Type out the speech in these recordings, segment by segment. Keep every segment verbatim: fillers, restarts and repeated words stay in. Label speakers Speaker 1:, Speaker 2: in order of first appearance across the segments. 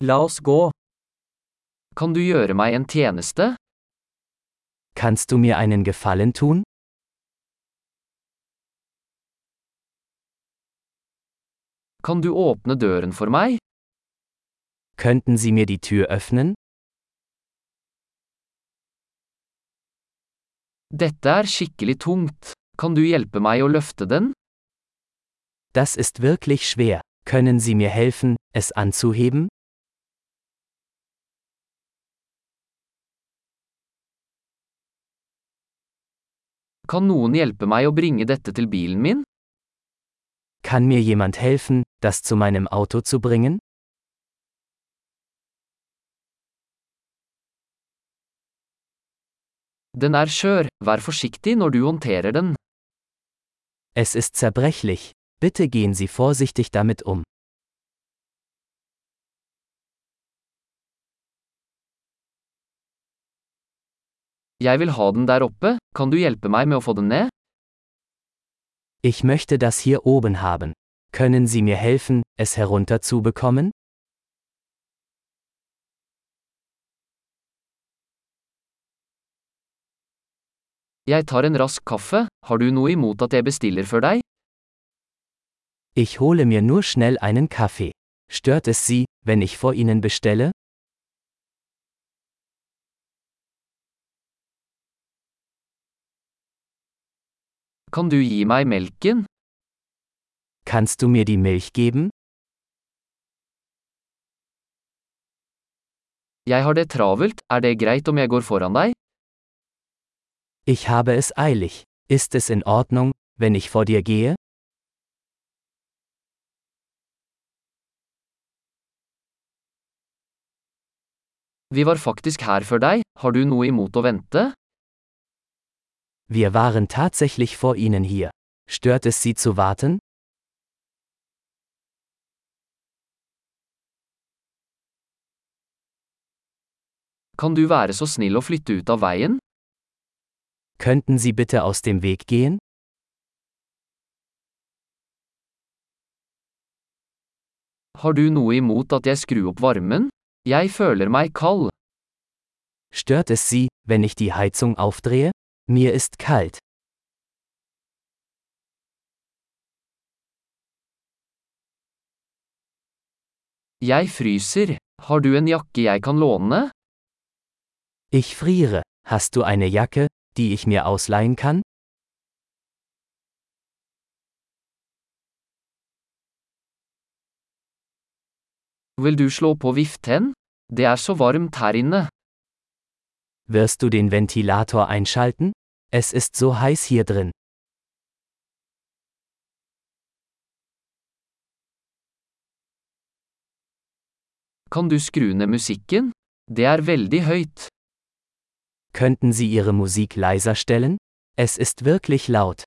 Speaker 1: La oss gå.
Speaker 2: Kan du gjøre meg en tjeneste?
Speaker 3: Kannst du mir einen Gefallen tun?
Speaker 2: Kan du åpne døren for meg?
Speaker 3: Könnten Sie mir die Tür öffnen?
Speaker 2: Dette er skikkelig tungt. Kan du hjelpe meg å løfte den?
Speaker 3: Das ist wirklich schwer. Können Sie mir helfen, es anzuheben?
Speaker 2: Kan noen hjelpe meg å bringe dette til bilen min?
Speaker 3: Kann mir jemand helfen, das zu meinem Auto zu bringen?
Speaker 2: Den er skjør, vær forsiktig når du håndterer den.
Speaker 3: Es ist zerbrechlich. Bitte gehen Sie vorsichtig damit um.
Speaker 2: Jeg vil ha den der oppe, kan du hjelpe meg med å få den ned?
Speaker 3: Ich möchte das hier oben haben. Können Sie mir helfen, es herunterzubekommen?
Speaker 2: Jeg tar en rask kaffe, har du noe imot at jeg bestiller for deg?
Speaker 3: Ich hole mir nur schnell einen Kaffee. Stört es Sie, wenn ich vor Ihnen bestelle?
Speaker 2: Kan du gi meg melken?
Speaker 3: Kannst du mir die Milch geben?
Speaker 2: Jeg har det travelt, er det greit om jeg går foran deg?
Speaker 3: Ich habe es eilig. Ist es in Ordnung, wenn ich vor dir gehe?
Speaker 2: Vi var faktisk her før deg, har du noe imot å vente?
Speaker 3: Wir waren tatsächlich vor Ihnen hier. Stört es Sie zu warten?
Speaker 2: Kan du være så snill å flytte ut av veien?
Speaker 3: Könnten Sie bitte aus dem Weg gehen?
Speaker 2: Har du noe imot at jeg skrur opp varmen? Jeg føler meg kald.
Speaker 3: Stört es Sie, wenn ich die Heizung aufdrehe? Mir ist kalt.
Speaker 2: Jeg fryser. Har du en jakke jeg kan låne?
Speaker 3: Ich friere. Hast du eine Jacke, die ich mir ausleihen kann?
Speaker 2: Vil du slå på viften? Det er så varmt her inne.
Speaker 3: Wirst du den Ventilator einschalten? Es ist so heiß hier drin.
Speaker 2: Kan du skru ned musikken? Det er veldig høyt.
Speaker 3: Könnten Sie Ihre Musik leiser stellen? Es ist wirklich laut.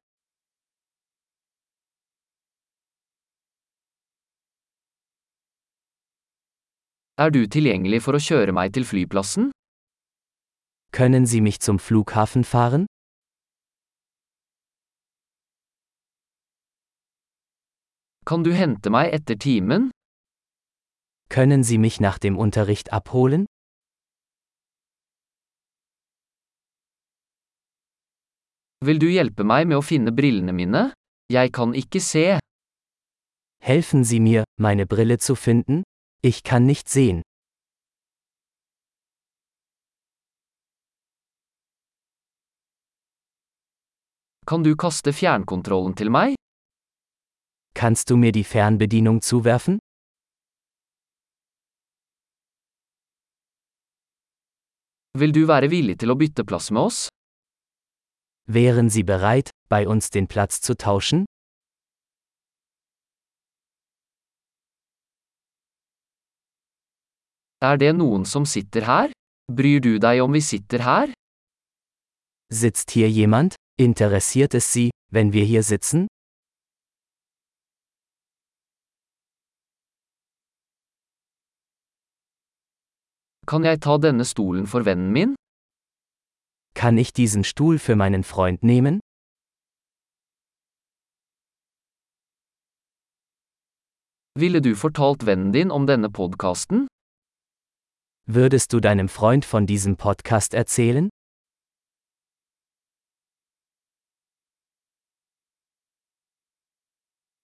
Speaker 2: Er du tilgjengelig for å kjøre meg til flyplassen?
Speaker 3: Können Sie mich zum Flughafen fahren?
Speaker 2: Kan du hente meg etter timen?
Speaker 3: Können Sie mich nach dem Unterricht abholen?
Speaker 2: Vil du hjelpe meg med å finne brillene mine? Jeg kan ikke se.
Speaker 3: Helfen Sie mir, meine Brille zu finden? Ich kann nicht sehen.
Speaker 2: Kan du kaste fjernkontrollen til meg?
Speaker 3: Kannst du mir die Fernbedienung zuwerfen?
Speaker 2: Vil du være villig til å bytte plass med oss?
Speaker 3: Wären Sie bereit, bei uns den Platz zu tauschen?
Speaker 2: Er det noen som sitter her? Bryr du deg om vi sitter her?
Speaker 3: Sitzt hier jemand? Interessiert es Sie, wenn wir hier sitzen?
Speaker 2: Kan jeg ta denne stolen for vennen min?
Speaker 3: Kann ich diesen Stuhl für meinen Freund nehmen?
Speaker 2: Ville du fortalt vennen din om denne podcasten?
Speaker 3: Würdest du deinem Freund von diesem Podcast erzählen?